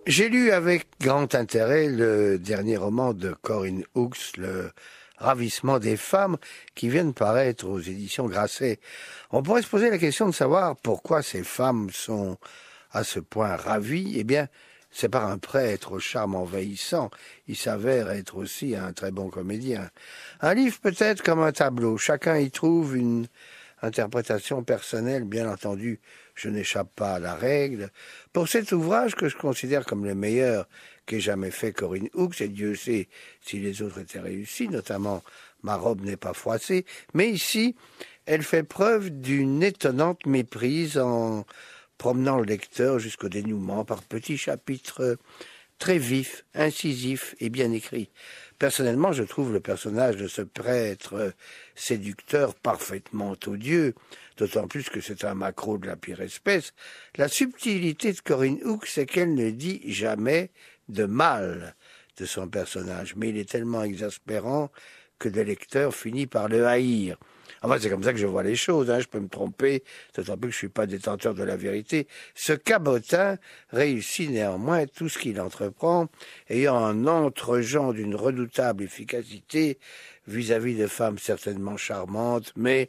J'ai lu avec grand intérêt le dernier roman de Corinne Hooks, Le ravissement des femmes, qui vient de paraître aux éditions Grasset. On pourrait se poser la question de savoir pourquoi ces femmes sont à ce point ravies. Eh bien, c'est par un prêtre au charme envahissant. Il s'avère être aussi un très bon comédien. Un livre peut-être comme un tableau. Chacun y trouve une interprétation personnelle, bien entendu. Je n'échappe pas à la règle. Pour cet ouvrage que je considère comme le meilleur qu'ait jamais fait Corinne Hooks, et Dieu sait si les autres étaient réussis, notamment Ma robe n'est pas froissée, mais ici, elle fait preuve d'une étonnante méprise en promenant le lecteur jusqu'au dénouement par petits chapitres très vifs, incisifs et bien écrits. Personnellement, je trouve le personnage de ce prêtre séducteur parfaitement odieux, d'autant plus que c'est un maquereau de la pire espèce. La subtilité de Corinne Hooks, c'est qu'elle ne dit jamais de mal de son personnage, mais il est tellement exaspérant que le lecteur finit par le haïr. Enfin, c'est comme ça que je vois les choses, je peux me tromper, d'autant plus que je suis pas détenteur de la vérité. Ce cabotin réussit néanmoins tout ce qu'il entreprend, ayant un entre-gens d'une redoutable efficacité vis-à-vis de femmes certainement charmantes, mais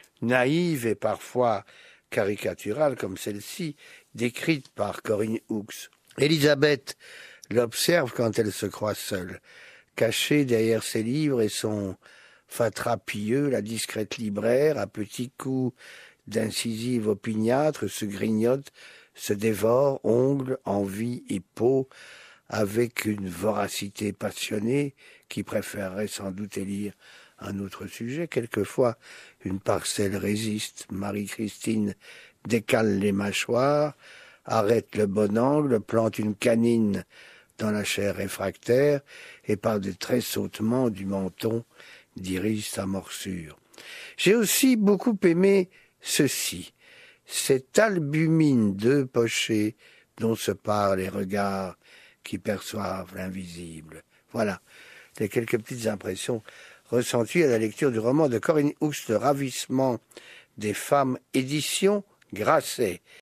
naïves et parfois caricaturales comme celle-ci, décrite par Corinne Hooks. Élisabeth l'observe quand elle se croit seule. Cachée derrière ses livres et son fatras pieux, la discrète libraire, à petits coups d'incisive opiniâtre, se grignote, se dévore, ongles, envie et peau, avec une voracité passionnée qui préférerait sans doute élire un autre sujet. Quelquefois, une parcelle résiste. Marie-Christine décale les mâchoires, arrête le bon angle, plante une canine dans la chair réfractaire et par des tressautements du menton dirige sa morsure. J'ai aussi beaucoup aimé ceci, cette albumine deux pochés dont se parent les regards qui perçoivent l'invisible. Voilà, les quelques petites impressions ressenties à la lecture du roman de Corinne Hooks, Le ravissement des femmes, édition Grasset.